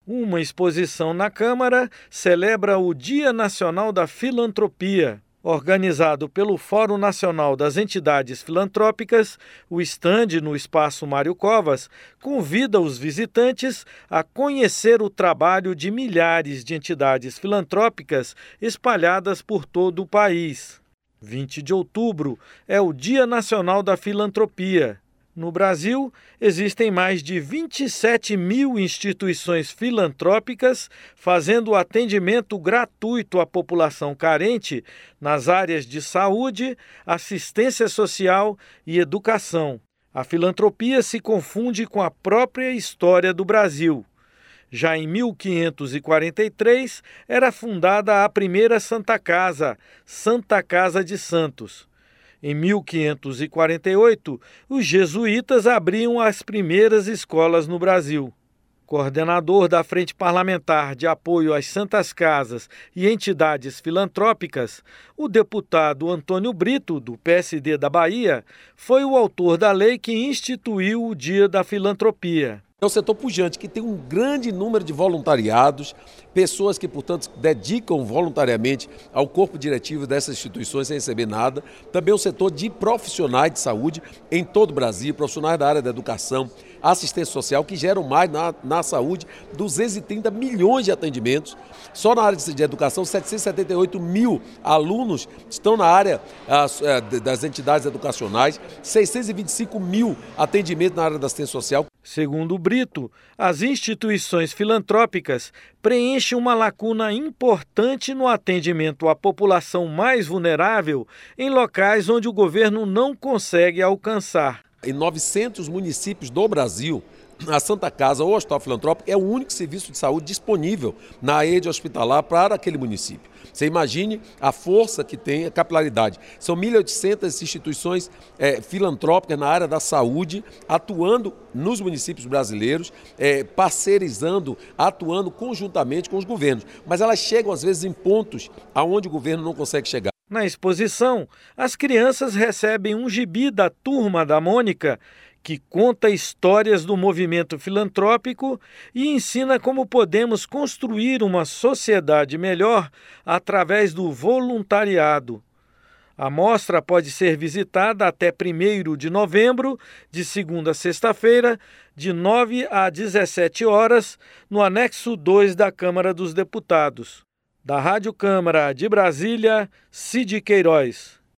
Uma exposição na Câmara celebra o Dia Nacional da Filantropia. Organizado pelo Fórum Nacional das Entidades Filantrópicas, o estande no Espaço Mário Covas convida os visitantes a conhecer o trabalho de milhares de entidades filantrópicas espalhadas por todo o país. 20 de outubro é o Dia Nacional da Filantropia. No Brasil, existem mais de 27 mil instituições filantrópicas fazendo atendimento gratuito à população carente nas áreas de saúde, assistência social e educação. A filantropia se confunde com a própria história do Brasil. Já em 1543, era fundada a primeira Santa Casa de Santos. Em 1548, os jesuítas abriam as primeiras escolas no Brasil. Coordenador da Frente Parlamentar de Apoio às Santas Casas e Entidades Filantrópicas, o deputado Antônio Brito, do PSD da Bahia, foi o autor da lei que instituiu o Dia da Filantropia. É um setor pujante que tem um grande número de voluntariados, pessoas que, portanto, dedicam voluntariamente ao corpo diretivo dessas instituições sem receber nada. Também um setor de profissionais de saúde em todo o Brasil, profissionais da área da educação, assistência social, que geram mais na saúde 230 milhões de atendimentos. Só na área de educação, 778 mil alunos estão na área das entidades educacionais, 625 mil atendimentos na área da assistência social. Segundo Brito, as instituições filantrópicas preenchem uma lacuna importante no atendimento à população mais vulnerável em locais onde o governo não consegue alcançar. Em 900 municípios do Brasil, a Santa Casa ou o Hospital Filantrópico é o único serviço de saúde disponível na rede hospitalar para aquele município. Você imagine a força que tem, a capilaridade. São 1.800 instituições filantrópicas na área da saúde, atuando nos municípios brasileiros, parceirizando, atuando conjuntamente com os governos. Mas elas chegam, às vezes, em pontos aonde o governo não consegue chegar. Na exposição, as crianças recebem um gibi da Turma da Mônica, que conta histórias do movimento filantrópico e ensina como podemos construir uma sociedade melhor através do voluntariado. A mostra pode ser visitada até 1º de novembro, de segunda a sexta-feira, de 9 a 17 horas, no anexo 2 da Câmara dos Deputados. Da Rádio Câmara de Brasília, Cid Queiroz.